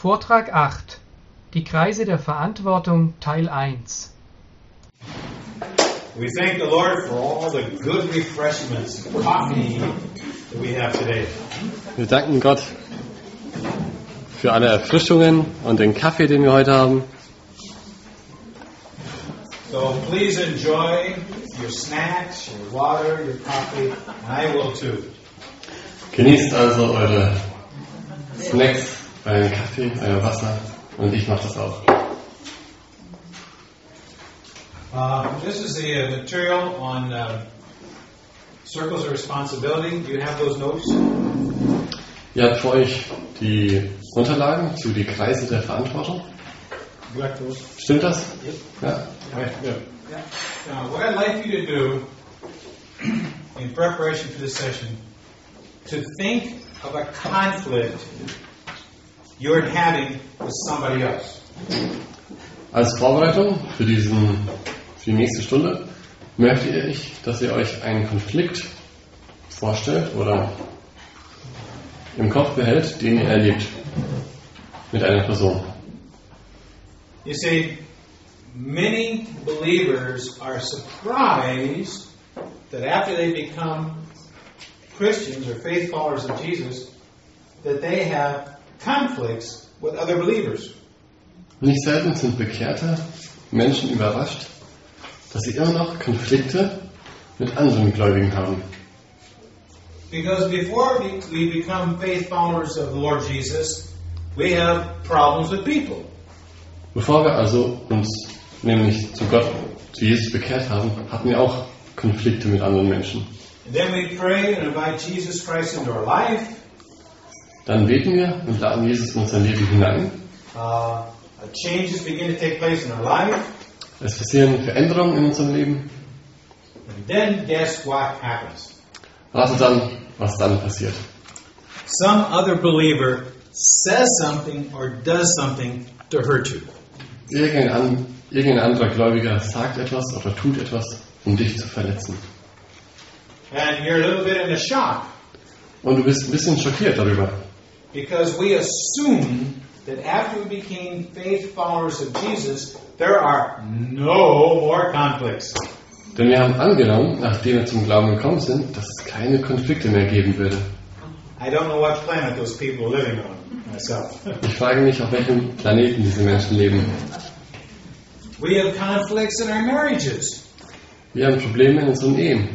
Vortrag 8. Die Kreise der Verantwortung Teil 1. We thank the Lord for all the good refreshments, coffee that we have today. Wir danken Gott für alle Erfrischungen und den Kaffee, den wir heute haben. So please enjoy your snacks, your water, your coffee, and I will too. Genießt also eure Snacks, euren Kaffee, euer Wasser und ich mache das auch. This is the material on circles of responsibility. Do you have those notes? Ihr habt für euch die Unterlagen zu die Kreise der Verantwortung. You got those? Stimmt das? Ja. Okay, good. Now, what I'd like you to do in preparation for this session, to think of a conflict you're having with somebody else. Als Vorbereitung für die nächste Stunde möchte ich, dass ihr euch einen Konflikt vorstellt oder im Kopf behält, den ihr erlebt mit einer Person. You see, many believers are surprised that after they become Christians or faith followers of Jesus, that they have conflicts with other believers. Nicht selten sind bekehrte Menschen überrascht, dass sie immer noch Konflikte mit anderen Gläubigen haben. Because before we become faith followers of the Lord Jesus, we have problems with people. Bevor wir also uns nämlich zu Gott, zu Jesus bekehrt haben, hatten wir auch Konflikte mit anderen Menschen. And then we pray and invite Jesus Christ into our life. Dann beten wir und laden Jesus in unser Leben hinein. Changes begin to take place in our life. Es passieren Veränderungen in unserem Leben. And then guess what happens? Ratet dann, was dann passiert. Some other believer says something or does something to hurt you. Irgendein anderer Gläubiger sagt etwas oder tut etwas, um dich zu verletzen. And you're a little bit in a shock. Und du bist ein bisschen schockiert darüber. Because we assume that after we became faith followers of Jesus, there are no more conflicts. Denn wir haben angenommen, nachdem wir zum Glauben gekommen sind, dass es keine Konflikte mehr geben würde. I don't know what planet those people are living on myself. Ich frage mich, auf welchem Planeten diese Menschen leben. We have conflicts in our marriages. Wir haben Probleme in unseren Ehen.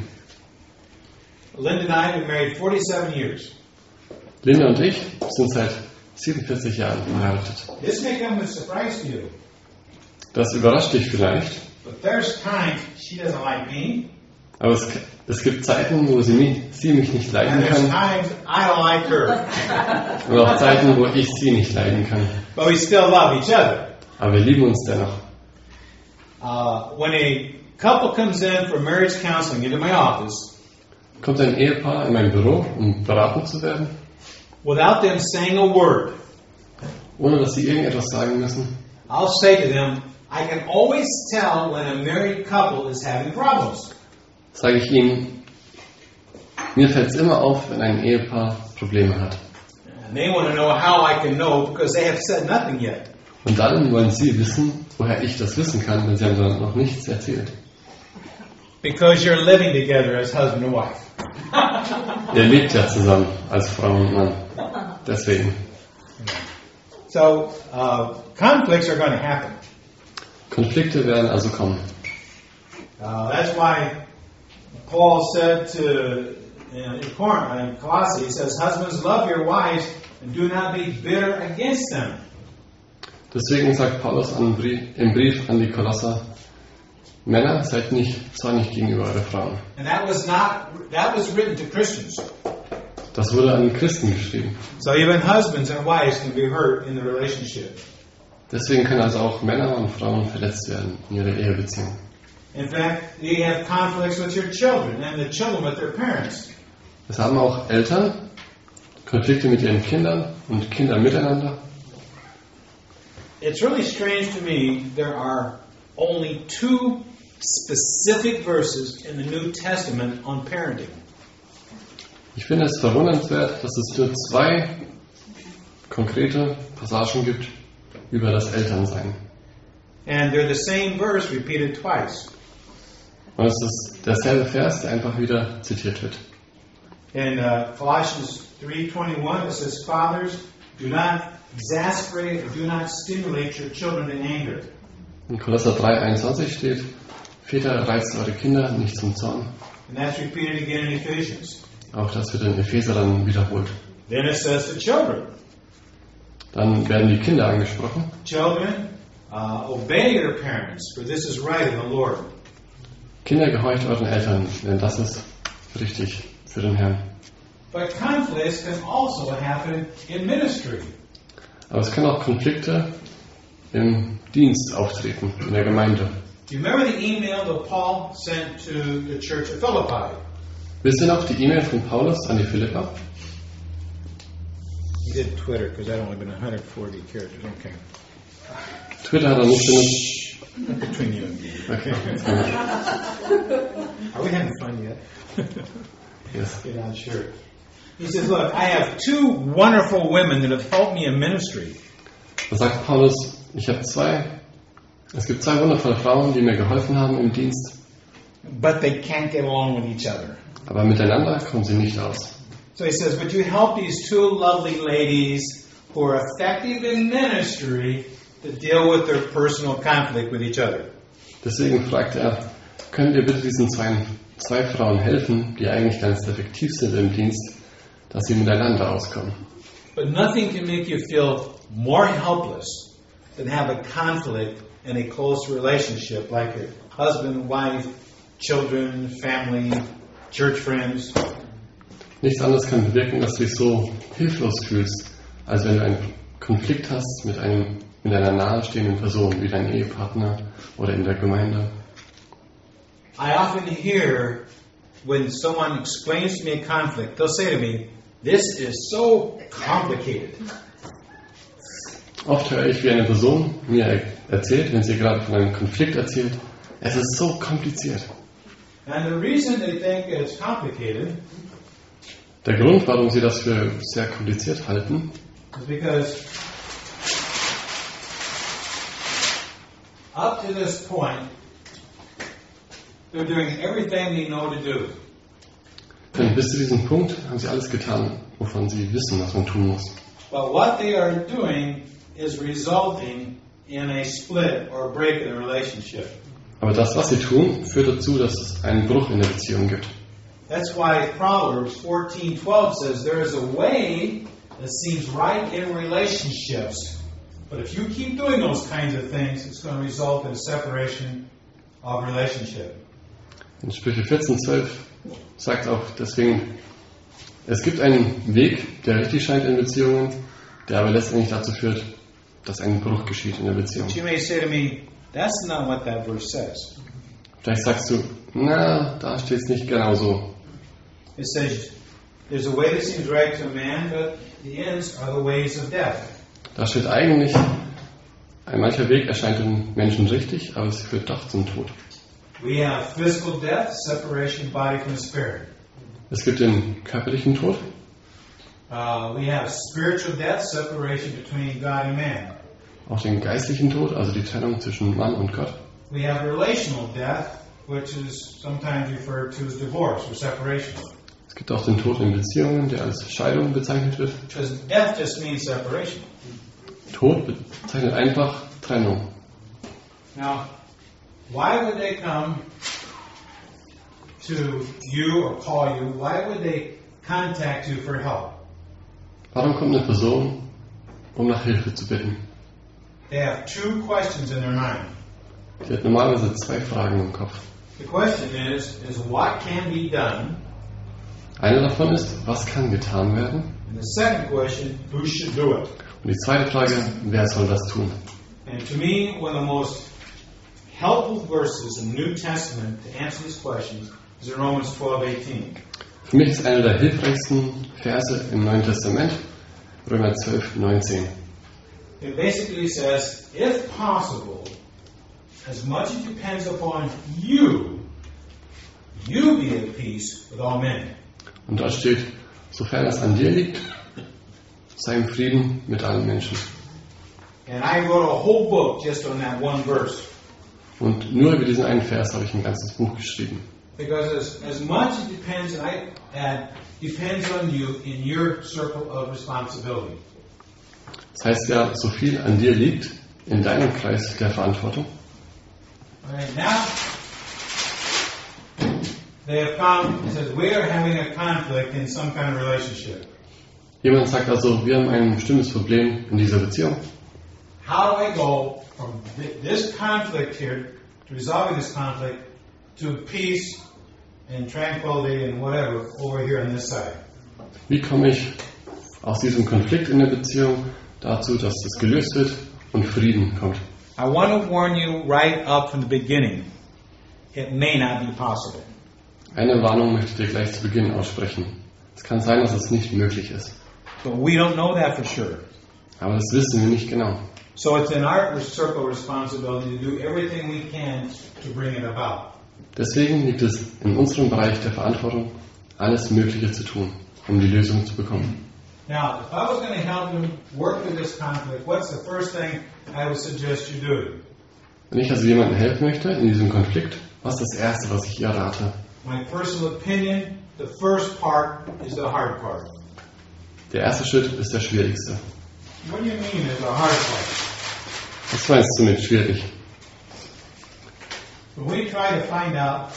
Linda and I have been married 47 years. Linda und ich sind seit 47 Jahren verheiratet. This may come as a surprise to you. Das überrascht dich vielleicht. But there's times she doesn't like me. Aber es gibt Zeiten, wo sie mich nicht leiden And there's kann. times I don't like her. Und auch Zeiten, wo ich sie nicht leiden kann. But we still love each other. Aber wir lieben uns dennoch. When a couple comes in for marriage counseling into my office, Kommt ein Ehepaar in mein Büro, um beraten zu werden, without them saying a word, ohne dass sie irgendetwas sagen müssen, I'll say to them, I can always tell when a married couple is having problems. sage ich ihnen, mir fällt es immer auf, wenn ein Ehepaar Probleme hat. And they want to know how I can know because they have said nothing yet. Und dann wollen sie wissen, woher ich das wissen kann, denn sie haben dann noch nichts erzählt. Because you're living together as husband and wife. Ihr lebt ja zusammen als Frau und Mann. Deswegen. So, conflicts are going to happen. Konflikte werden also kommen. That's why Paul said to in Colossae, he says, husbands, love your wives and do not be bitter against them. Deswegen sagt Paulus im Brief an die Kolosser, Männer, seid nicht zornig gegenüber euren Frauen. And that was written to Christians. Das wurde an die Christen geschrieben. So even husbands and wives can be hurt in the relationship. Deswegen können also auch Männer und Frauen verletzt werden in ihrer Ehebeziehung. In fact, you have conflicts with your children and the children with their parents. Es haben auch Eltern Konflikte mit ihren Kindern und Kinder miteinander. It's really strange to me there are only 2 specific verses in the New Testament on parenting. Ich finde es verwundernswert, dass es nur 2 konkrete Passagen gibt über das Elternsein. And they're the same verse repeated twice. Und es ist derselbe Vers, der einfach wieder zitiert wird. In Colossians 3:21 it says, "Fathers, do not exasperate or do not stimulate your children in anger." In Kolosser 3,21 steht, Väter, reizt eure Kinder nicht zum Zorn. And that's repeated again in Ephesians. Auch das wird in Epheser dann wiederholt. Then it says to children, Dann werden die Kinder angesprochen. "Children, obey your parents, for this is right in the Lord." Kinder, gehorcht euren Eltern, denn das ist richtig für den Herrn. But conflicts can also happen in ministry. Aber es können auch Konflikte im Dienst auftreten, in der Gemeinde. Do you remember the email that Paul sent to the church at Philippi? Wisst ihr noch die E-Mail von Paulus an die Philipper? He did Twitter because that only been 140 characters. Okay. Twitter hat er nicht benutzt. Between you and me. Okay. Are we having fun yet? Yes. You're not sure. He says, "Look, I have two wonderful women that have helped me in ministry. Da sagt Paulus, es gibt zwei wundervolle Frauen, die mir geholfen haben im Dienst, But they can't get along with each other." aber miteinander kommen sie nicht aus. So he says, "But you help these two lovely ladies who are effective in ministry to deal with their personal conflict with each other." Deswegen fragt er, könnt ihr bitte diesen zwei Frauen helfen, die eigentlich ganz effektiv sind im Dienst, dass sie miteinander auskommen. But nothing can make you feel more helpless than have a conflict in a close relationship like a husband, wife, children, family, church friends. Nichts anderes kann bewirken, dass du dich so hilflos fühlst, als wenn du einen Konflikt hast mit einer nahestehenden Person, wie dein Ehepartner oder in der Gemeinde. I often hear when someone explains to me a conflict, they'll say to me, "This is so complicated." Oft höre ich, wie eine Person mir erzählt, wenn sie gerade von einem Konflikt erzählt, es ist so kompliziert. And the reason they think it's complicated Der Grund, warum sie das für sehr kompliziert halten, is because up to this point, they're doing everything they know to do. denn bis zu diesem Punkt haben sie alles getan, wovon sie wissen, was man tun muss. But what they are doing is resulting in a split or a break in the relationship. Aber das, was sie tun, führt dazu, dass es einen Bruch in der Beziehung gibt. That's why Proverbs 14:12 says there is a way that seems right in relationships, but if you keep doing those kinds of things, it's going to result in a separation of relationship. In Sprüche 14,12 sagt auch deswegen, es gibt einen Weg, der richtig scheint in Beziehungen, der aber letztendlich dazu führt, dass ein Bruch geschieht in der Beziehung. But you may say to me, that's not what that verse says. Vielleicht sagst du, na, da steht es nicht genau so. It says, there's a way that seems right to a man, but the ends are the ways of death. Da steht eigentlich, ein mancher Weg erscheint den Menschen richtig, aber es führt doch zum Tod. We have physical death, separation of body from the spirit. Es gibt den körperlichen Tod, We have spiritual death, separation between God and man. auch den geistlichen Tod, also die Trennung zwischen Mann und Gott. We have relational death, which is sometimes referred to as divorce or separation. Es gibt auch den Tod in Beziehungen, der als Scheidung bezeichnet wird. Because death just means separation. Tod bezeichnet einfach Trennung. Now, why would they come to you or call you? Why would they contact you for help? Warum kommt eine Person, um nach Hilfe zu bitten? They have two questions in their mind. Sie hat normalerweise zwei Fragen im Kopf. The question is what can be done? Eine davon ist, was kann getan werden? And the second question, who should do it? Und die zweite Frage, wer soll das tun? And to me, one of the most helpful verses in the New Testament to answer these questions is in Romans 12:18. Für mich ist einer der hilfreichsten Verse im Neuen Testament, Römer 12:19. It basically says, if possible, as much as depends upon you, you be at peace with all men. Und dort steht, sofern es an dir liegt, sei im Frieden mit allen Menschen. And I wrote a whole book just on that one verse. Und nur über diesen einen Vers habe ich ein ganzes Buch geschrieben. Because as much as depends on you in your circle of responsibility. Das heißt ja, so viel an dir liegt, in deinem Kreis der Verantwortung. Alright, now they have found, it says, we are having a conflict in some kind of relationship. Jemand sagt also, wir haben ein bestimmtes Problem in dieser Beziehung. How do I go from this conflict here, to resolving this conflict, to peace and tranquility and whatever over here on this side? Wie komme ich aus diesem Konflikt in der Beziehung dazu, dass das gelöst wird und Frieden kommt? I want to warn you right up from the beginning, it may not be possible. Eine Warnung möchte ich dir gleich zu Beginn aussprechen. Es kann sein, dass es nicht möglich ist. But we don't know that for sure. Aber das wissen wir nicht genau. So it's in our circle of responsibility to do everything we can to bring it about. Deswegen liegt es in unserem Bereich der Verantwortung, alles Mögliche zu tun, um die Lösung zu bekommen. Now, if I was going to help you work through this conflict, what's the first thing I would suggest you do? Wenn ich also jemandem helfen möchte in diesem Konflikt, was ist das Erste, was ich ihr rate? My personal opinion, the first part is the hard part. Der erste Schritt ist der schwierigste. What do you mean is the hard part? Was meinst du mit schwierig? When we try to find out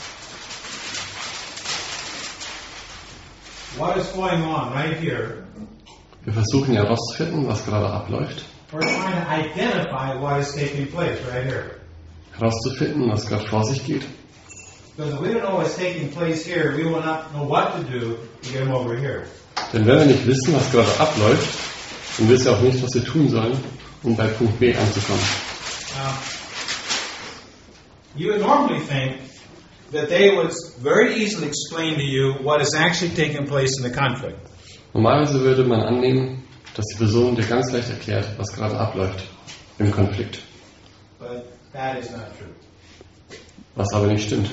what is going on right here, Wir versuchen ja herauszufinden, was gerade abläuft, we're trying to identify what is taking place right here. herauszufinden, was gerade vor sich geht. Because if we don't know what's taking place here, we will not know what to do to get them over here. Denn wenn wir nicht wissen, was gerade abläuft, dann wissen wir auch nicht, was wir tun sollen, um bei Punkt B anzukommen. You would normally think that they would very easily explain to you what is actually taking place in the conflict. Normalerweise würde man annehmen, dass die Person dir ganz leicht erklärt, was gerade abläuft im Konflikt. But that is not true. Was aber nicht stimmt.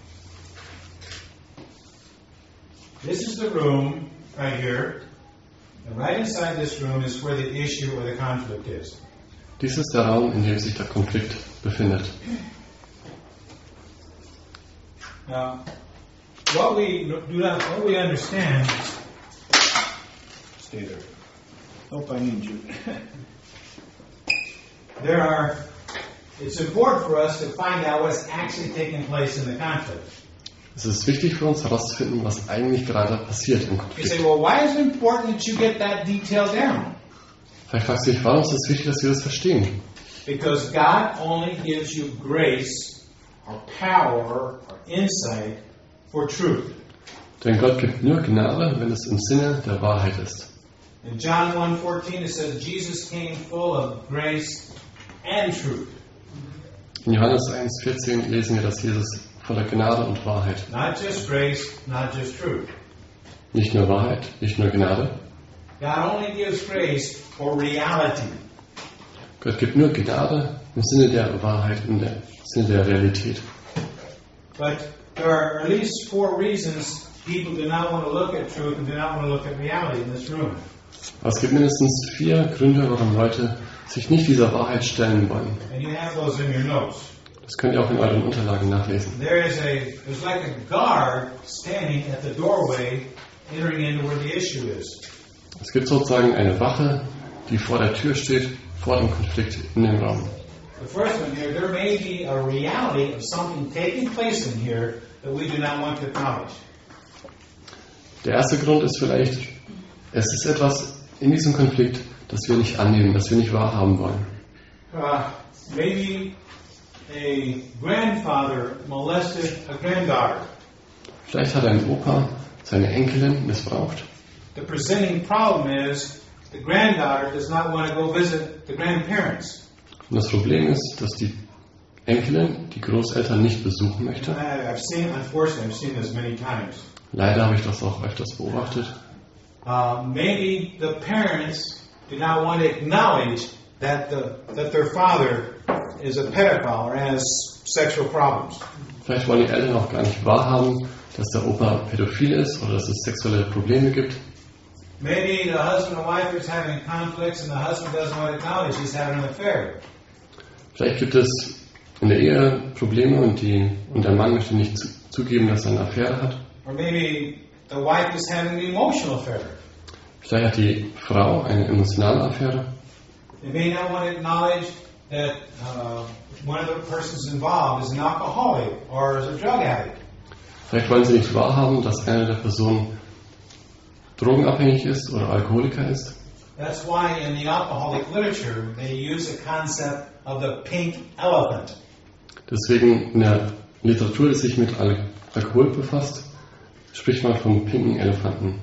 This is the room right here. And right inside this room is where the issue or the conflict is. Dies ist der Raum, in dem sich der Konflikt befindet. Now, what we understand. Stay there. Hope I need you. It's important for us to find out what's actually taking place in the conflict. Es ist wichtig für uns herauszufinden, was eigentlich gerade passiert im You Konflikt. say, well, why is it important that you get that detail down? Vielleicht fragst du dich, warum ist es wichtig, dass wir das verstehen? Because God only gives you grace or power or insight for truth. Denn Gott gibt nur Gnade, wenn es im Sinne der Wahrheit ist. In John 1:14 it says Jesus came full of grace and truth. In Johannes 1,14 lesen wir, dass Jesus voller Gnade und Wahrheit, Not just grace, not just truth. nicht nur Wahrheit, nicht nur Gnade. God only gives grace for reality. Gott gibt nur Gnade im Sinne der Wahrheit, im Sinne der Realität. But there are at least 4 reasons people do not want to look at truth and do not want to look at reality in this room. Aber es gibt mindestens 4 Gründe, warum Leute sich nicht dieser Wahrheit stellen wollen. And you have those in your notes. Das könnt ihr auch in euren Unterlagen nachlesen. There's like a guard standing at the doorway entering into where the issue is. Es gibt sozusagen eine Wache, die vor der Tür steht, vor dem Konflikt in dem Raum. The first one here, there may be a reality of something taking place in here that we do not want to acknowledge. Der erste Grund ist vielleicht, es ist etwas in diesem Konflikt, das wir nicht annehmen, das wir nicht wahrhaben wollen. Maybe a grandfather molested a granddaughter. Vielleicht hat ein Opa seine Enkelin missbraucht. The presenting problem is the granddaughter does not want to go visit the grandparents. Und das Problem ist, dass die Enkelin die Großeltern nicht besuchen möchte. Unfortunately, I've seen this many times. Leider habe ich das auch öfters beobachtet. Maybe the parents do not want to acknowledge that their father is a pedophile or has sexual problems. Vielleicht wollen die Eltern auch gar nicht wahrhaben, dass der Opa pädophil ist oder dass es sexuelle Probleme gibt. Maybe the husband and wife is having conflicts and the husband doesn't want to acknowledge he's having an affair. Vielleicht gibt es in der Ehe Probleme und der Mann möchte nicht zugeben, dass er eine Affäre hat. Or maybe the wife is having an emotional affair. Vielleicht hat die Frau eine emotionale Affäre. They may not want to acknowledge that one of the persons involved is an alcoholic or is a drug addict. Vielleicht wollen sie nicht wahrhaben, dass eine der Personen drogenabhängig ist oder Alkoholiker ist. That's why in the alcoholic literature they use the concept of the pink elephant. Deswegen in der Literatur, die sich mit Alkohol befasst, spricht man vom pinken Elefanten.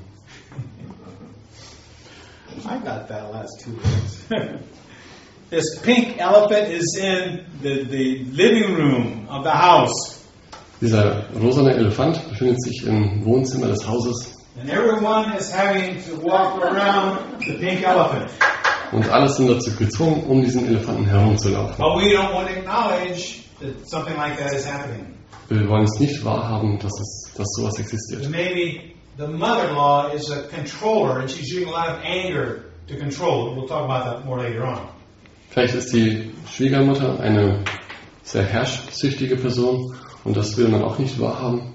I got that last 2 words. This pink elephant is in the living room of the house. Dieser rosane Elefant befindet sich im Wohnzimmer des Hauses. And everyone is having to walk around the pink elephant. Und alle sind dazu gezwungen, um diesen Elefanten herumzulaufen. But we don't want to acknowledge that something like that is happening. Wir wollen es nicht wahrhaben, dass sowas existiert. And maybe the mother-in-law is a controller and she's using a lot of anger to control. We'll talk about that more later on. Vielleicht ist die Schwiegermutter eine sehr herrschsüchtige Person und das will man auch nicht wahrhaben.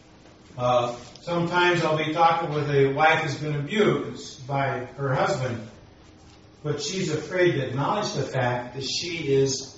Sometimes I'll be talking with a wife who's been abused by her husband, but she's afraid to acknowledge the fact that she is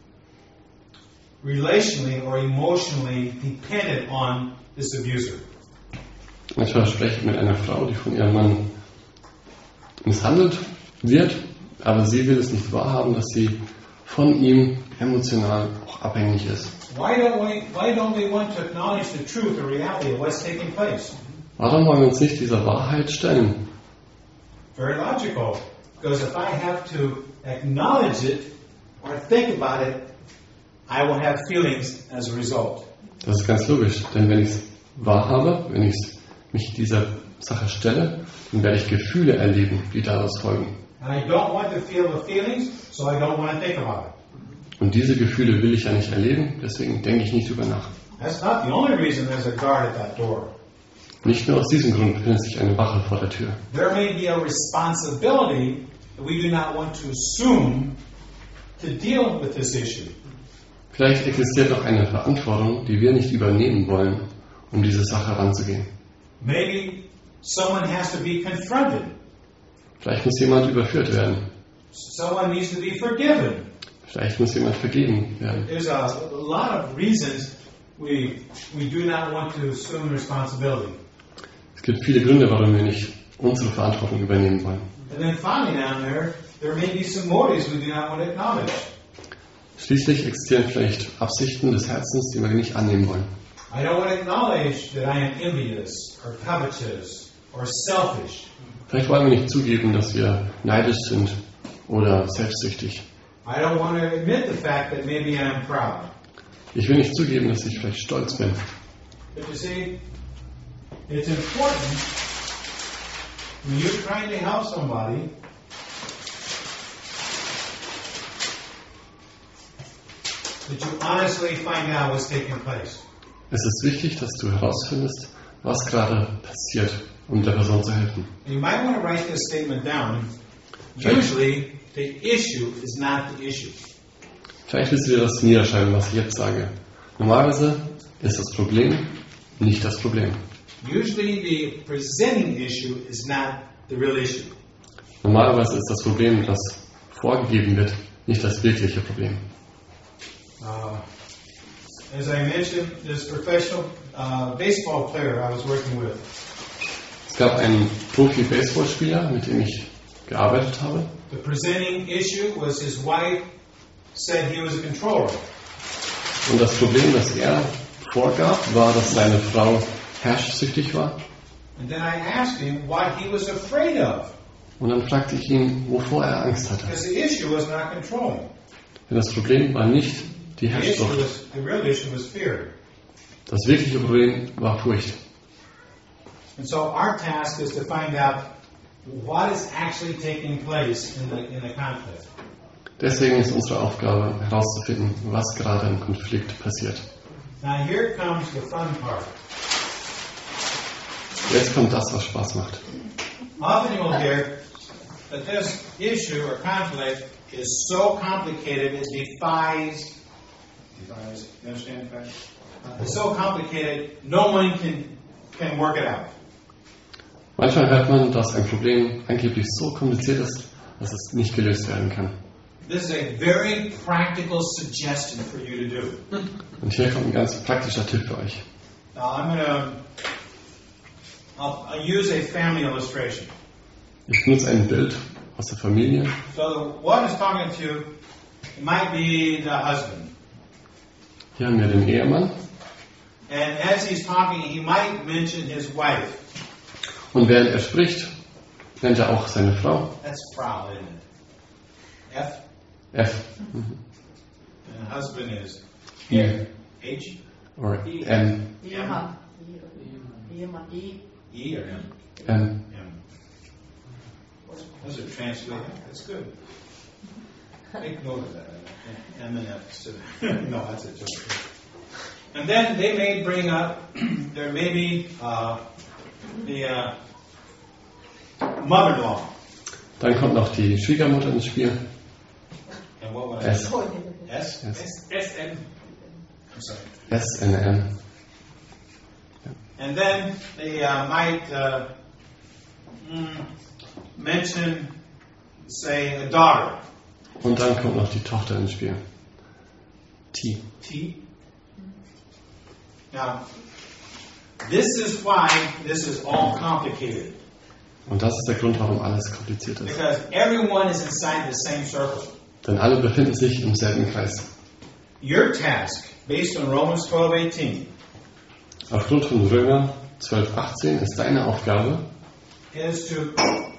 relationally or emotionally dependent on this abuser. Manchmal spreche ich mit einer Frau, die von ihrem Mann misshandelt wird, aber sie will es nicht wahrhaben, dass sie von ihm emotional auch abhängig ist. Why don't we want to acknowledge the truth, the reality of what's taking place? Warum wollen wir uns nicht dieser Wahrheit stellen? Very logical, because if I have to acknowledge it or think about it, I will have feelings as a result. Das ist ganz logisch, denn wenn ich es wahrhabe, wenn ich mich dieser Sache stelle, dann werde ich Gefühle erleben, die daraus folgen. And I don't want to feel the feelings, so I don't want to think about it. Und diese Gefühle will ich ja nicht erleben, deswegen denke ich nicht drüber nach. That's not the only reason there's a guard at that door. Nicht nur aus diesem Grund befindet sich eine Wache vor der Tür. There may be a responsibility that we do not want to assume to deal with this issue. Vielleicht existiert auch eine Verantwortung, die wir nicht übernehmen wollen, um diese Sache heranzugehen. Maybe someone has to be confronted. Vielleicht muss jemand überführt werden. Someone needs to be forgiven. Vielleicht muss jemand vergeben werden. There's a lot of reasons we do not want to assume responsibility. Es gibt viele Gründe, warum wir nicht unsere Verantwortung übernehmen wollen. And then finally down there may be some motives we do not want to acknowledge. Schließlich existieren vielleicht Absichten des Herzens, die wir nicht annehmen wollen. I don't want to acknowledge that I am envious or covetous or selfish. Vielleicht wollen wir nicht zugeben, dass wir neidisch sind oder selbstsüchtig. I don't want to admit the fact that maybe I'm proud. Ich will nicht zugeben, dass ich vielleicht stolz bin. But you see, it's important when you're trying to help somebody that you honestly find out what's taking place. Es ist wichtig, dass du herausfindest, was gerade passiert, um der Person zu helfen. You might want to write this statement down. Usually, the issue is not the issue. Vielleicht willst du dir das niederschreiben, was ich jetzt sage. Normalerweise ist das Problem nicht das Problem. Usually, the presenting issue is not the real issue. Normalerweise ist das Problem, das vorgegeben wird, nicht das wirkliche Problem. As I mentioned, this professional baseball player I was working with. Es gab einen Profi-Baseballspieler, mit dem ich gearbeitet habe. The presenting issue was his wife said he was a controller. Und das Problem, das er vorgab, war, dass seine Frau herrschsüchtig war. And then I asked him what he was afraid of. Und dann fragte ich ihn, wovor er Angst hatte. Because the issue was not controlling. Denn das Problem war nicht die Herrschsucht. The real issue was fear. Das wirkliche Problem war Furcht. And so our task is to find out what is actually taking place in the conflict. Deswegen ist unsere Aufgabe herauszufinden, was gerade im Konflikt passiert. Now here comes the fun part. Jetzt kommt das, was Spaß macht. Often you will hear that this issue or conflict is so complicated it defies. You understand? It's so complicated, no one can work it out. Manchmal hört man, dass ein Problem angeblich so kompliziert ist, dass es nicht gelöst werden kann. This is a very practical suggestion for you to do. Und hier kommt ein ganz praktischer Tipp für euch. Now I'll use a family illustration. Ich benutze ein Bild aus der Familie. So the one who's talking to you might be the husband. Hier haben wir den Ehemann. And as he's talking, he might mention his wife. Und während er spricht, nennt er auch seine Frau. That's Frau, isn't it? F. F. And the husband is I. H. Or M. Ehemann. Ehemann. E or M? M. M. Those are translated. That's good. Make note of that. M and F. So, no, that's a joke. And then they may bring up, there may be the mother-in-law. Dann kommt noch die Schwiegermutter ins Spiel. And what would I S. say? S? SM. I'm sorry. S and M. And then they might mention, say, a daughter. Und dann kommt noch die Tochter ins Spiel. T. T. Now, this is why this is all complicated. Und das ist der Grund, warum alles kompliziert ist. Because everyone is inside the same circle. Denn alle befinden sich im selben Kreis. Your task, based on Romans 12:18, Aufgrund von Römer 12,18 ist deine Aufgabe, is to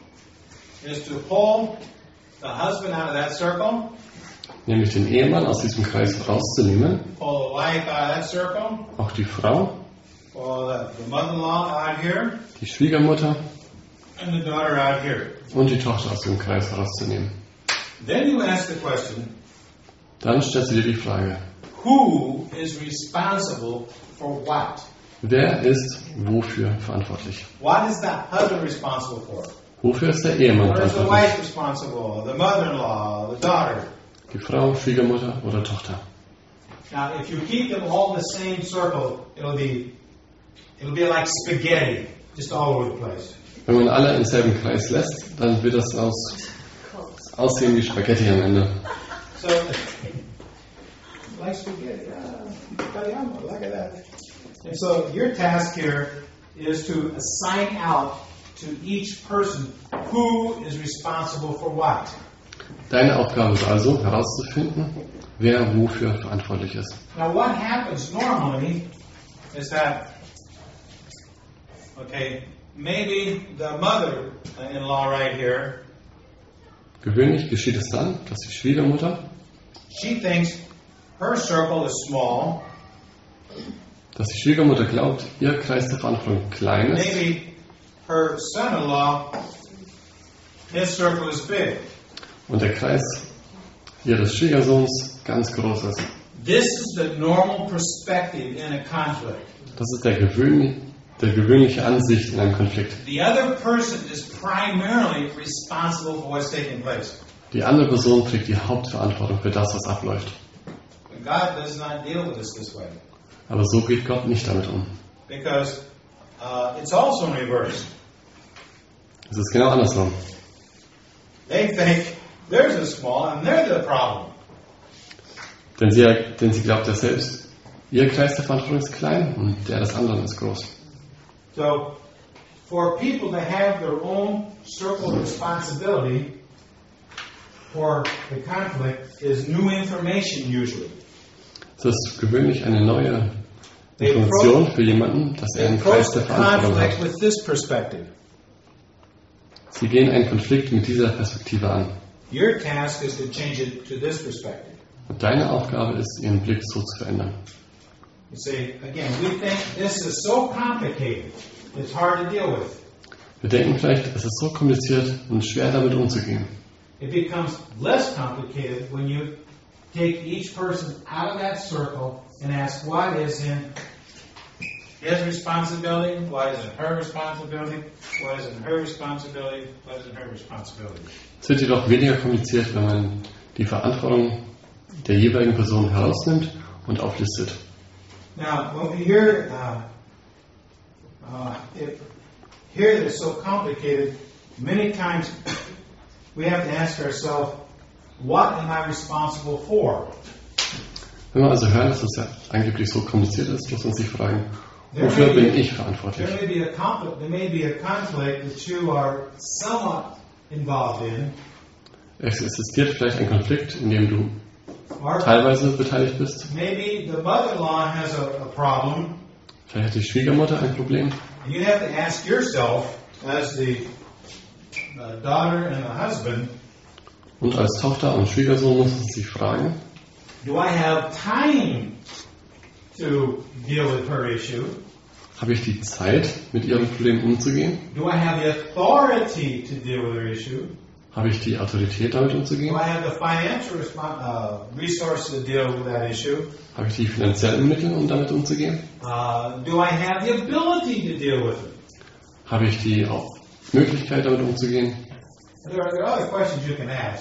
pull the husband out of that circle, nämlich den Ehemann aus diesem Kreis rauszunehmen, pull the wife out of that circle, auch die Frau, pull the mother-in-law out here, die Schwiegermutter and the daughter out here. und die Tochter aus dem Kreis rauszunehmen. Then you ask the question, Dann stellst du dir die Frage, who is responsible for what? wer ist wofür verantwortlich? What is the husband responsible for? Wofür ist der Ehemann Or is the verantwortlich? wife responsible? The mother-in-law? The daughter? Die Frau, Schwiegermutter oder Tochter? Now, if you keep them all in the same circle, it'll be like spaghetti, just all over the place. Wenn man alle im selben Kreis lässt, dann wird das aussehen wie Spaghetti am Ende. So, like spaghetti, look at that. And so, your task here is to assign out to each person who is responsible for what. Deine Aufgabe ist also, herauszufinden, wer wofür verantwortlich ist. Now, what happens normally is that, okay, maybe the mother-in-law right here, Gewöhnlich geschieht es dann, dass die Schwiegermutter, she thinks her circle is small. glaubt, ihr Kreis der Verantwortung klein ist, Maybe her son-in-law, his circle is big. und der Kreis ihres Schwiegersohns ganz groß ist. This is the normal perspective in a conflict. Das ist der gewöhnliche Ansicht in einem Konflikt. The other person is primarily responsible for what's taking place. Die andere Person trägt die Hauptverantwortung für das, was abläuft. But God does not deal with us this way. Aber so geht Gott nicht damit um. Because it's also in reverse. Es ist genau andersrum. They think theirs is small and they're the problem. Denn sie glaubt ja selbst, ihr Kreis der Verantwortung ist klein und der des anderen ist groß. So, for people to have their own circle of responsibility for the conflict is new information usually. Es ist gewöhnlich eine neue Information für jemanden, dass er einen Kreis der Verantwortung conflict hat. with this perspective. Sie gehen einen Konflikt mit dieser Perspektive an. Your task is to change it to this perspective. Und deine Aufgabe ist, ihren Blick so zu verändern. You say, again, we think this is so complicated, it's hard to deal with. Wir denken vielleicht, es ist so kompliziert und schwer damit umzugehen. It becomes less complicated when you take each person out of that circle and ask what is in his responsibility? Why is it her responsibility? Why isn't her responsibility? Why isn't her responsibility? Es wird jedoch weniger kompliziert, wenn man die Verantwortung der jeweiligen Person herausnimmt und auflistet. Now, when we hear that it's so complicated, many times we have to ask ourselves, what am I responsible for? Wenn wir also hören, dass es ja angeblich so kompliziert ist, muss man sich fragen, wofür bin ich verantwortlich? There may be a conflict that you are somewhat involved in. Es existiert vielleicht ein Konflikt, in dem du Or teilweise beteiligt bist. maybe the mother-in-law has a problem. Vielleicht hat die Schwiegermutter ein Problem. And you have to ask yourself, as the daughter and the husband, Und als Tochter und Schwiegersohn muss man sich fragen, do I have time to deal with her issue? habe ich die Zeit, mit ihrem Problem umzugehen? Do I have the authority to deal with her issue? Habe ich die Autorität, damit Do umzugehen? I have the financial resources to deal with that issue? Habe ich die finanziellen Mittel, um damit umzugehen? Do I have the ability to deal with it? Habe ich die auch Möglichkeit, damit umzugehen? There are other questions you can ask.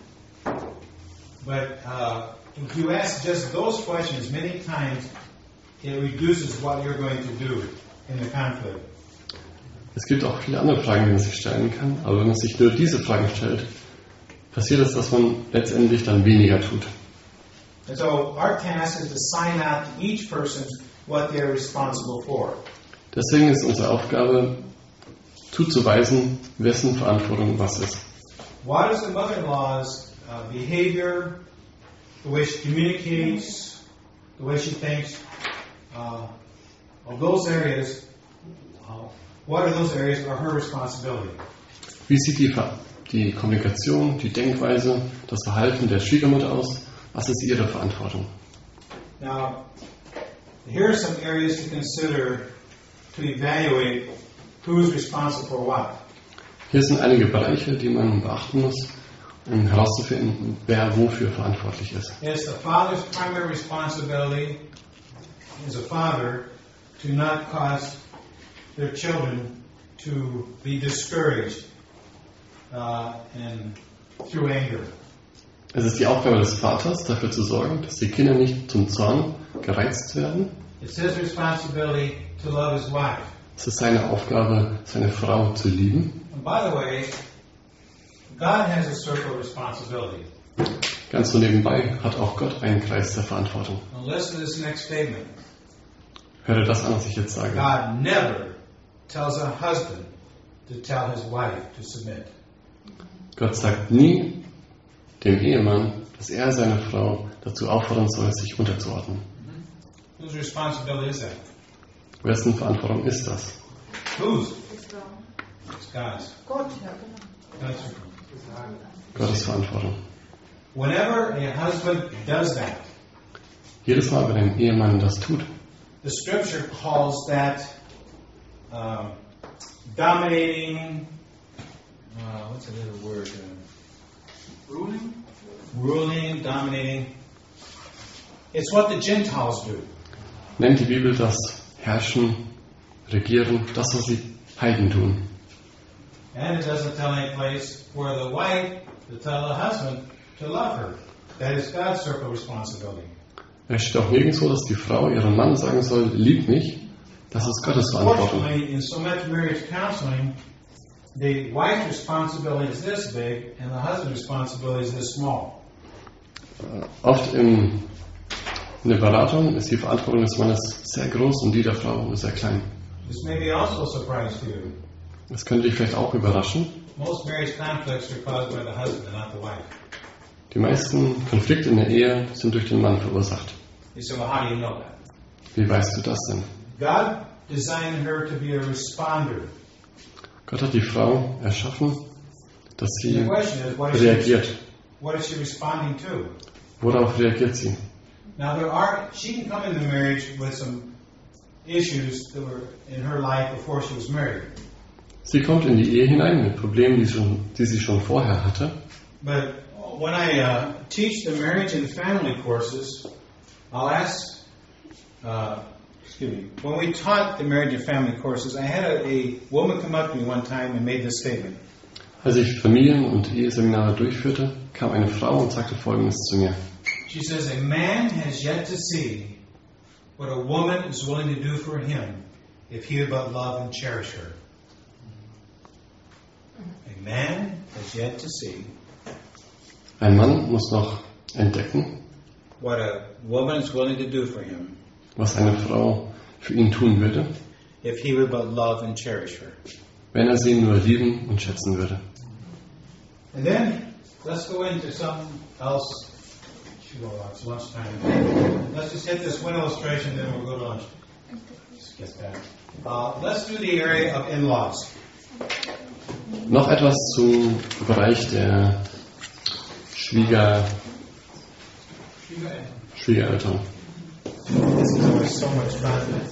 But if you ask just those questions, many times it reduces what you're going to do in the conflict. Es gibt auch viele andere Fragen, die man sich stellen kann, aber wenn man sich nur diese Fragen stellt, passiert es, dass man letztendlich dann weniger tut. And so our task is to sign out to each person what they're responsible for. Deswegen ist unsere Aufgabe, zuzuweisen, wessen Verantwortung was ist. What is the mother-in-law's behavior, the way she communicates, the way she thinks, of those areas, what are those areas are her responsibility? Wie sieht die Kommunikation, die Denkweise, das Verhalten der Schwiegermutter aus? Was ist ihre Verantwortung? Now, here are some areas to consider to evaluate who's responsible for what. Hier sind einige Bereiche, die man beachten muss, um herauszufinden, wer wofür verantwortlich ist. It's the father's primary responsibility as a father to not cause their children to be discouraged and through anger. Es ist die Aufgabe des Vaters, dafür zu sorgen, dass die Kinder nicht zum Zorn gereizt werden. It's his responsibility to love his wife. Es ist seine Aufgabe, seine Frau zu lieben. And by the way, God has a circle of responsibility. Ganz so nebenbei hat auch Gott einen Kreis der Verantwortung. Now listen to this next statement. Hör dir das an, was ich jetzt sage. God never tells a husband to tell his wife to submit. Gott sagt nie dem Ehemann, dass er seine Frau dazu auffordern soll, sich unterzuordnen. Whose responsibility is that? Wessen Verantwortung ist das? Whose? It's God's. Gott, ja, genau. God's. Gottes Verantwortung. Whenever a husband does that, Jedes Mal, wenn ein Ehemann das tut, the scripture calls that dominating. What's another word? Ruling, dominating. It's what the Gentiles do. nennt die Bibel das Herrschen, Regieren, das, was die Heiden tun. And it doesn't tell any place where the wife to tell the husband to love her. That is God's circle of responsibility. Es steht auch nirgendwo, dass die Frau ihrem Mann sagen soll, lieb mich. Das ist Gottes Verantwortung. Unfortunately, in so much marriage counseling, the wife's responsibility is this big and the husband's responsibility is this small. Oft in der Beratung ist die Verantwortung des Mannes sehr groß und die der Frau sehr klein. This may be also a surprise to you. Das könnte dich vielleicht auch überraschen. Most marriage conflicts are caused by the husband and not the wife. Die meisten Konflikte in der Ehe sind durch den Mann verursacht. You say, well, how do you know that? Wie weißt du das denn? God designed her to be a responder. Gott hat die Frau erschaffen, dass And sie the question is, reagiert. what is she responding to? Worauf reagiert sie? Now she can come into marriage with some issues that were in her life before she was married. Sie kommt in die Ehe hinein mit Problemen, die sie schon vorher hatte. But when I teach the marriage and family courses, I'll ask excuse me, when we taught the marriage and family courses, I had a woman come up to me one time and made this statement. Als ich Familien- und Eheseminare durchführte, kam eine Frau und sagte Folgendes zu mir. She says, a man has yet to see what a woman is willing to do for him if he would but love and cherish her. A man has yet to see Ein Mann muss noch entdecken, what a woman is willing to do for him was eine Frau für ihn tun würde, if he would but love and cherish her. wenn er sie nur lieben und schätzen würde. And then, let's go into something else. It's lunchtime. Let's just hit this one illustration, then we'll go to lunch. Just get that. Let's do the area of in-laws. Noch etwas zum Bereich der Schwiegereltern. This is always so much fun.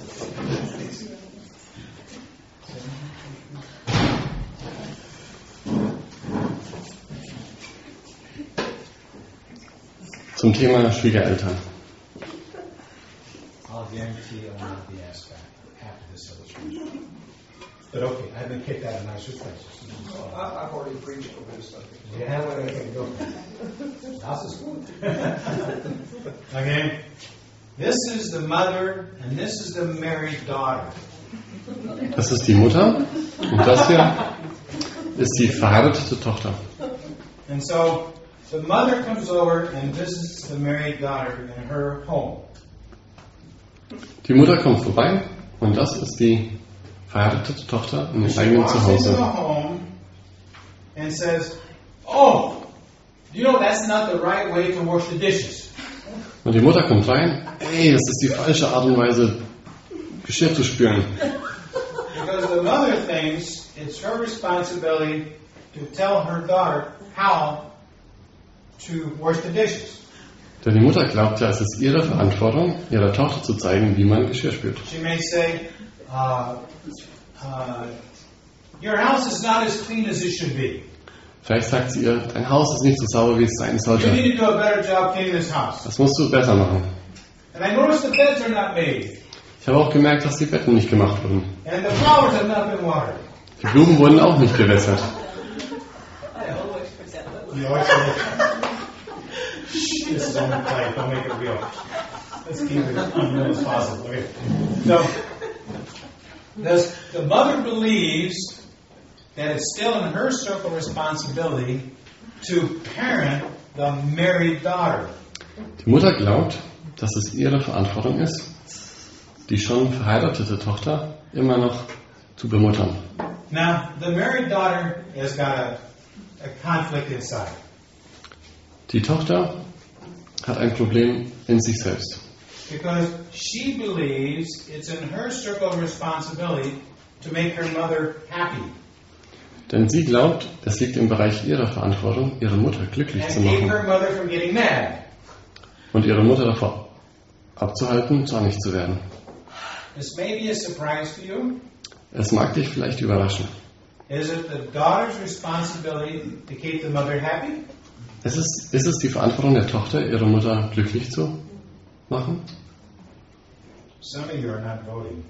Zum Thema Schwiegereltern. I'll guarantee I will not be asked back after this illustration. But okay, I've been kicked out of nicer places. I've already preached over this subject. Yeah, well, okay, go. Das ist gut. Okay, this is the mother and this is the married daughter. Das ist die Mutter und das hier ist die verheiratete Tochter. And so the mother comes over and visits the married daughter in her home. Die Mutter kommt vorbei und das ist die verheiratete Tochter in ihrem She eigenen walks into the Zuhause. home and says, "Oh, you know that's not the right way to wash the dishes." Und die Mutter kommt rein, ey, das ist die falsche Art und Weise, Geschirr zu spülen. Because the mother thinks it's her responsibility to tell her daughter how to wash the dishes. Denn die Mutter glaubt ja, es ist ihre Verantwortung, ihrer Tochter zu zeigen, wie man Geschirr spült. She may say, your house is not as clean as it should be. Vielleicht sagt sie ihr, dein Haus ist nicht so sauber, wie es sein You sollte. need to do a better job cleaning this house. Das musst du besser machen. And I noticed the beds are not made. Ich habe auch gemerkt, dass die Betten nicht gemacht wurden. And the flowers have not been watered. Die Blumen wurden auch nicht gewässert. I always forget that. You always say, shh, this is only play, don't make it real. Let's keep it as unreal as possible. Okay. So, the mother believes that it's still in her circle of responsibility to parent the married daughter. Die Mutter glaubt, dass es ihre Verantwortung ist, die schon verheiratete Tochter immer noch zu bemuttern. Now, the married daughter has got a conflict inside. Die Tochter hat ein Problem in sich selbst. Because she believes it's in her circle of responsibility to make her mother happy Denn sie glaubt, es liegt im Bereich ihrer Verantwortung, ihre Mutter glücklich and zu keep machen her mother from getting mad. und ihre Mutter davor abzuhalten, zornig zu werden. This may be a surprise to you. Es mag dich vielleicht überraschen. Is it the daughter's responsibility to keep the mother happy? Ist es die Verantwortung der Tochter, ihre Mutter glücklich zu machen? Some of you are not voting.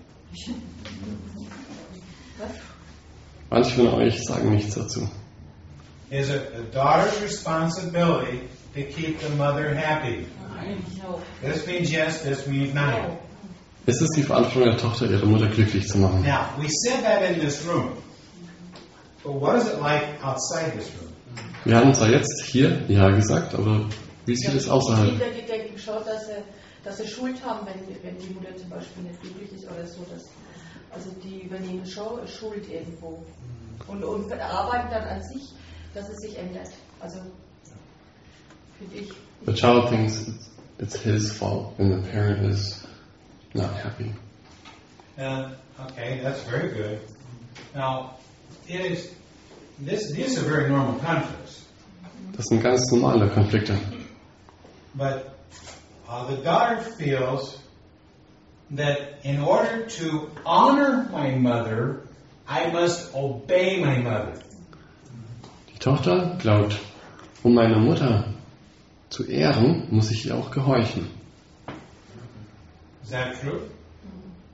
Manche von euch sagen nichts dazu. Is it the daughter's responsibility to keep the mother happy? No. This means yes, this means no. Ist es die Verantwortung der Tochter, ihre Mutter glücklich zu machen? Now, we said that in this room. But what is it like outside this room? Wir haben zwar jetzt hier Ja gesagt, aber wie sieht es Die außerhalb? Kinder, die denken schon, dass sie Schuld haben, wenn die Mutter zum Beispiel nicht glücklich ist oder so. Also die übernehmen schon Schuld irgendwo. Und arbeiten dann an sich, dass es sich ändert. Also finde ich. The child thinks it's his fault and the parent is not happy. Okay, that's very good. Now, these are very normal conflicts. Das sind ganz normale Konflikte. But the daughter feels that in order to honor my mother, I must obey my mother. Die Tochter glaubt, um meine Mutter zu ehren, muss ich ihr auch gehorchen. Is that true?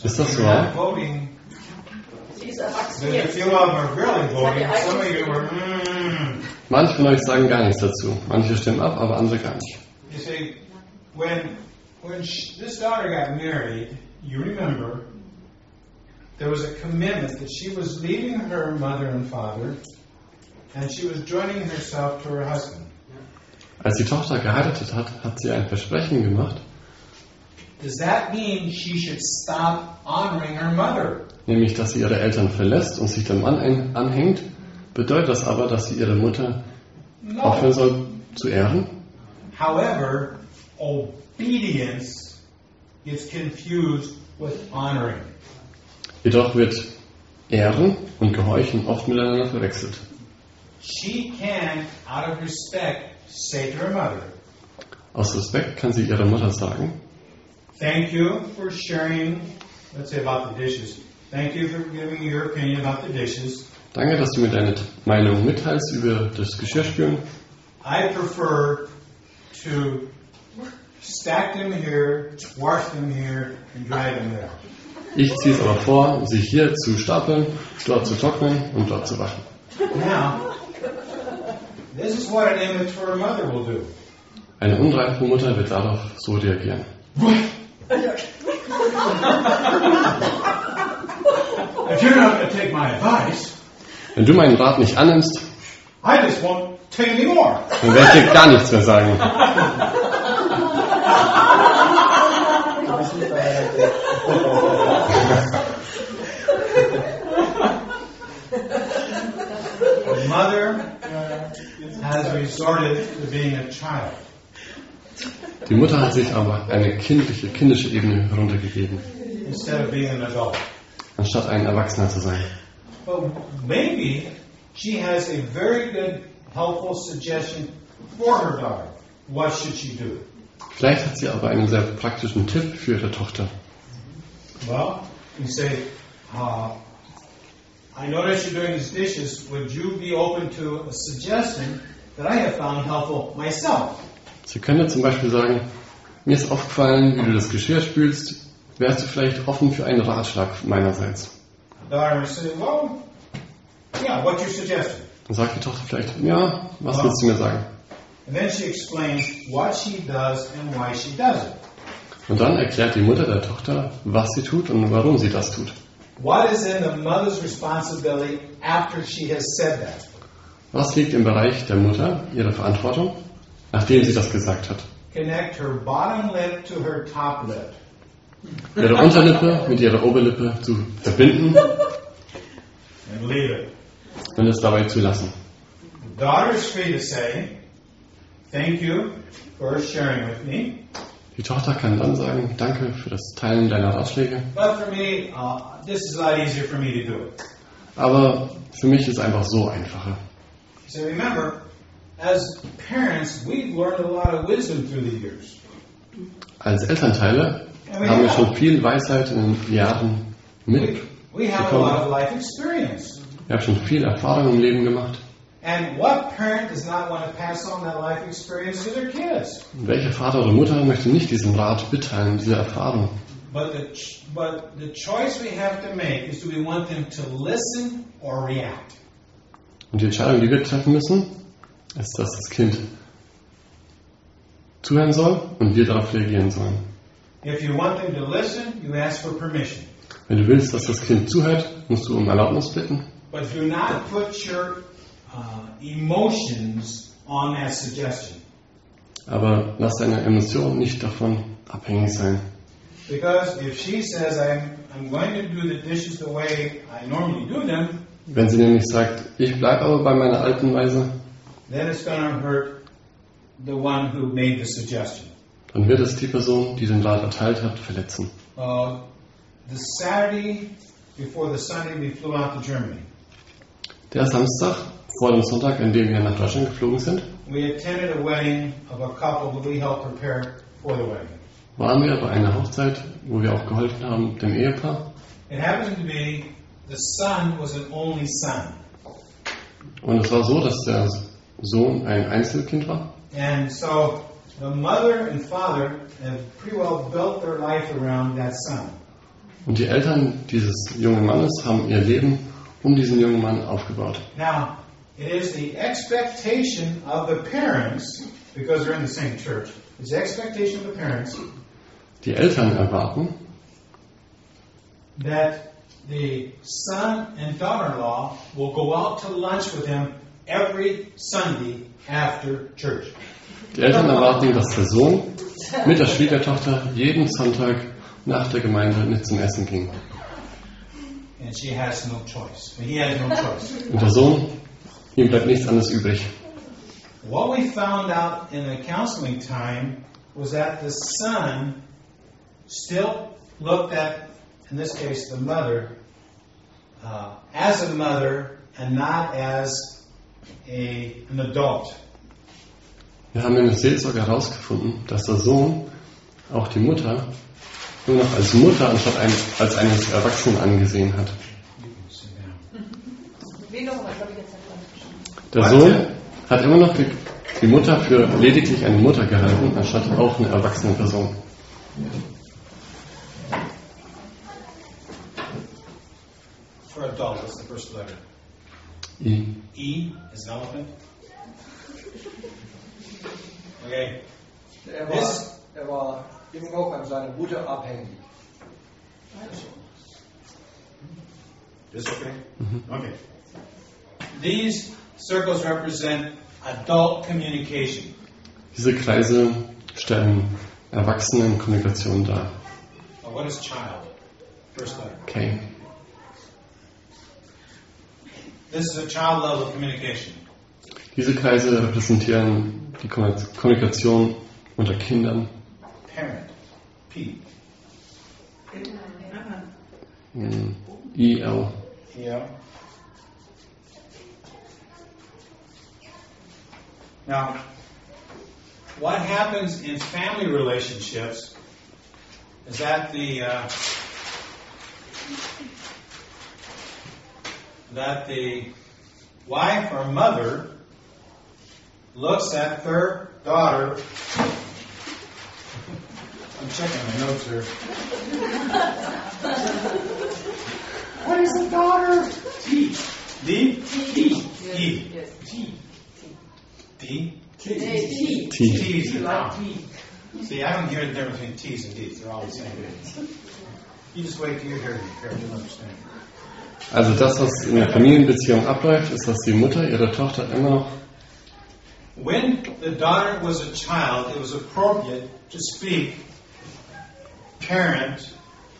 Ist das You're not wahr? voting. Sie ist erwachsen There's a jetzt. few of them are really voting. Some of you were, Manche von euch sagen gar nichts dazu. Manche stimmen ab, aber andere gar nicht. You see, when this daughter got married, you remember, there was a commitment that she was leaving her mother and father, and she was joining herself to her husband. Als die Tochter geheiratet hat, hat sie ein Versprechen gemacht, Does that mean she should stop honoring her mother? nämlich, dass sie ihre Eltern verlässt und sich dem Mann anhängt. Bedeutet das aber, dass sie ihre Mutter aufhören No. soll zu ehren? However, obedience gets confused with honoring. Jedoch wird Ehren und Gehorchen oft miteinander verwechselt. She can, out of respect, say to her mother, Aus Respekt kann sie ihrer Mutter sagen, thank you for sharing, let's say about the dishes. Thank you for giving your opinion about the dishes. danke, dass du mir deine Meinung mitteilst über das Geschirrspülen. I prefer to stack them here, wash them here, and dry them there. Ich ziehe es aber vor, sie hier zu stapeln, dort zu trocknen und dort zu waschen. Now, this is what an immature mother will do. Eine unreife Mutter wird darauf so reagieren. If you're not going to take my advice, Wenn du meinen Rat nicht annimmst, I just won't take any more. dann werde ich dir gar nichts mehr sagen. The mother has resorted to being a child. Die Mutter hat sich aber eine kindische Ebene heruntergegeben, Instead of being an adult. anstatt ein Erwachsener zu sein. But maybe she has a very good, helpful suggestion for her daughter. What should she do? Vielleicht hat sie aber einen sehr praktischen Tipp für ihre Tochter. Well, you say, I noticed you're doing these dishes. Would you be open to a suggestion that I have found helpful myself? Sie könnte zum Beispiel sagen, mir ist aufgefallen, wie du das Geschirr spülst. Wärst du vielleicht offen für einen Ratschlag meinerseits? The daughter would say, well, yeah, what's your suggestion? Dann sagt die Tochter vielleicht, ja, was willst du mir sagen? And then she explains what she does and why she does it. Und dann erklärt die Mutter der Tochter, was sie tut und warum sie das tut. What is in the mother's responsibility after she has said that? Was liegt im Bereich der Mutter, ihrer Verantwortung, nachdem sie das gesagt hat? Connect her bottom lip to her top lip. Ihre Unterlippe mit ihrer Oberlippe zu verbinden And leave it. und es dabei zu lassen. The daughter is free to say, thank you for sharing with me. Die Tochter kann dann sagen, danke für das Teilen deiner Ratschläge, But for me, this is a lot easier for me to do it. aber für mich ist es einfach so einfacher. So remember, as parents, we've learned a lot of wisdom through the years. Als Elternteile haben wir schon viel Weisheit in den Jahren We have a lot of mitbekommen. life experience. Wir haben schon viel Erfahrung im Leben gemacht. And what parent does not want to pass on that life experience to their kids? Und welcher Vater oder Mutter möchte nicht diesen Rat mitteilen, diese Erfahrung? But the choice we have to make is, do we want them to listen or react? Und die Entscheidung, die wir treffen müssen, ist, dass das Kind zuhören soll und wir darauf reagieren sollen. If you want them to listen, you ask for permission. Wenn du willst, dass das Kind zuhört, musst du um Erlaubnis bitten. But do not put your emotions on that suggestion. Aber lass deine Emotionen nicht davon abhängig sein. Because if she says, I'm going to do the dishes the way I normally do them, Wenn sie nämlich sagt, ich bleibe aber bei meiner alten Weise, then it's going to hurt the one who made the suggestion. dann wird es die Person, die den Rat erteilt hat, verletzen. The Saturday before the Sunday, we flew out to Germany. Der Samstag vor dem Sonntag, an dem wir nach Deutschland geflogen sind, We attended a wedding of a couple that we helped prepare for the wedding. waren wir bei einer Hochzeit, wo wir auch geholfen haben, dem Ehepaar. It happened to be the son was an only son. Und es war so, dass der Sohn ein Einzelkind war. And so the mother and father have pretty well built their life around that son. Und die Eltern dieses jungen Mannes haben ihr Leben um diesen jungen Mann aufgebaut. Now, it is the expectation of the parents, because they're in the same church, it's the expectation of the parents Die Eltern erwarten, that the son and daughter-in-law will go out to lunch with him every Sunday after church. Die Eltern erwarten, dass der Sohn mit der Schwiegertochter jeden Sonntag nach der Gemeinde mit zum Essen ging. And she has no choice. He has no choice. Und der Sohn, ihm bleibt nichts anderes übrig. What we found out in the counseling time was that the son still looked at, in this case, the mother, as a mother and not as an adult. Wir haben in der Seelsorge herausgefunden, dass der Sohn auch die Mutter nur noch als Mutter anstatt als eines Erwachsenen angesehen hat. Wie nochmal, das habe ich jetzt nicht ganz verstanden. Der Sohn hat immer noch die Mutter für lediglich eine Mutter gehalten, anstatt auch eine erwachsene Person. For adult, what's the first letter? I. E is elephant. Okay. Er war immer noch an seiner Mutter abhängig. This okay? Okay. These circles represent adult communication. Diese Kreise stellen Erwachsenenkommunikation dar. What is child? First letter. Okay. This is a child level communication. Diese Kreise repräsentieren die Kommunikation unter Kindern. Parent. P. IL. Yeah. Now, what happens in family relationships is that the wife or mother looks at their daughter. I'm checking my notes here. What is a daughter? T. D? T. E. Yes. T. D? T. T's and T's. See, I don't hear the difference between T's and D's. They're all the same. You just wait till you hear them. You'll understand. Also das, was in der Familienbeziehung abläuft, ist, dass die Mutter ihre Tochter immer noch... When the daughter was a child, it was appropriate to speak parent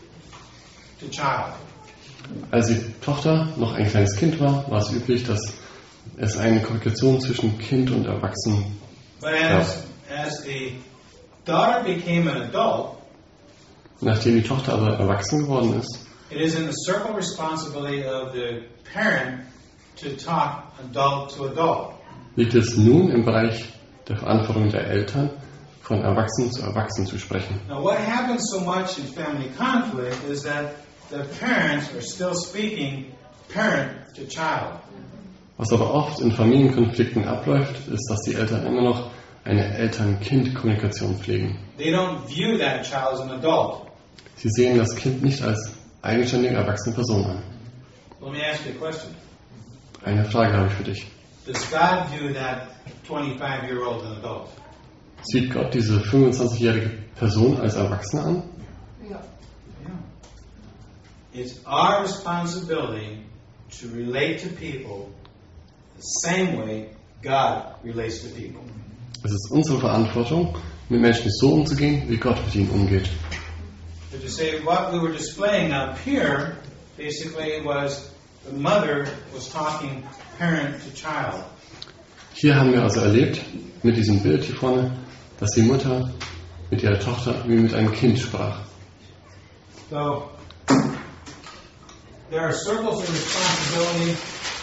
to child. Als die Tochter noch ein kleines Kind war, war es üblich, dass es eine Kommunikation zwischen Kind und Erwachsenen But gab. as the daughter became an adult, Nachdem die Tochter aber erwachsen geworden ist, it is in the circle responsibility of the parent to talk adult to adult. liegt es nun im Bereich der Verantwortung der Eltern, von Erwachsenen zu Erwachsenen zu sprechen. Now, what happens so much in family conflict is that the parents are still speaking parent to child. Was aber oft in Familienkonflikten abläuft, ist, dass die Eltern immer noch eine Eltern-Kind-Kommunikation pflegen. They don't view that child as an adult. Sie sehen das Kind nicht als eigenständige erwachsene Person an. Let me ask you a question. Eine Frage habe ich für dich. Does God view that 25-year-old an adult? Sieht Gott diese 25-jährige Person als Erwachsene an? Ja. Yeah. It's our responsibility to relate to people the same way God relates to people. Es ist unsere Verantwortung, mit Menschen so umzugehen, wie Gott mit ihnen umgeht. But to say what we were displaying up here basically was the mother was talking parent to child. Hier haben wir also erlebt, mit diesem Bild hier vorne, dass die Mutter mit ihrer Tochter wie mit einem Kind sprach. So, there are circles of responsibility.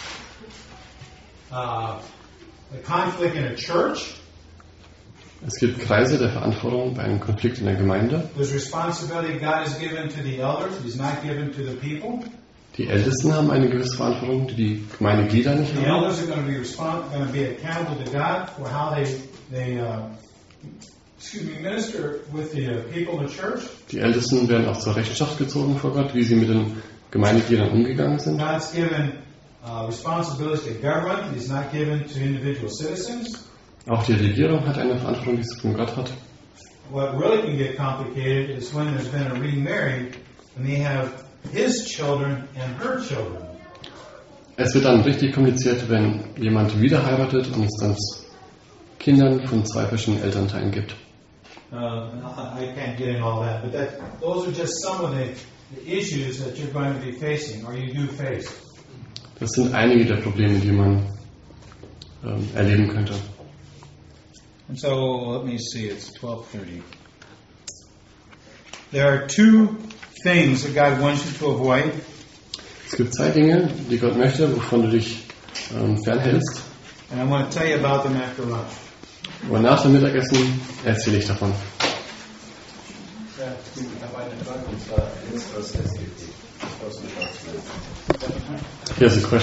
The conflict in a church. Es gibt Kreise der Verantwortung bei einem Konflikt in der Gemeinde. There's responsibility God has given to the elders. He's not given to the people. Die Ältesten haben eine gewisse Verantwortung, die die Gemeindeglieder nicht The haben. elders are going to be accountable to God for how they minister with the people in the church. Die Ältesten werden auch zur Rechenschaft gezogen vor Gott, wie sie mit den Gemeindegliedern umgegangen sind. God's given responsibility to government. He's not given to individual citizens. Auch die Regierung hat eine Verantwortung, die sie von Gott hat. What really can get complicated is when there's been a remarried and they have his children and her children. Es wird dann richtig kompliziert, wenn jemand wieder heiratet und es dann Kindern von zwei verschiedenen Elternteilen gibt. I can't get in all that, but those are just some of the issues that you're going to be facing, or you do face. Das sind einige der Probleme, die man erleben könnte. And so, let me see, it's 12:30. There are two things that God wants you to avoid. Es gibt zwei Dinge, die Gott möchte, wovon du dich fernhältst. And I want to tell you about them after lunch. Und nach dem Mittagessen erzähle ich davon. Ja, ich habe eine Frage, und zwar, was es gibt. Here's a question.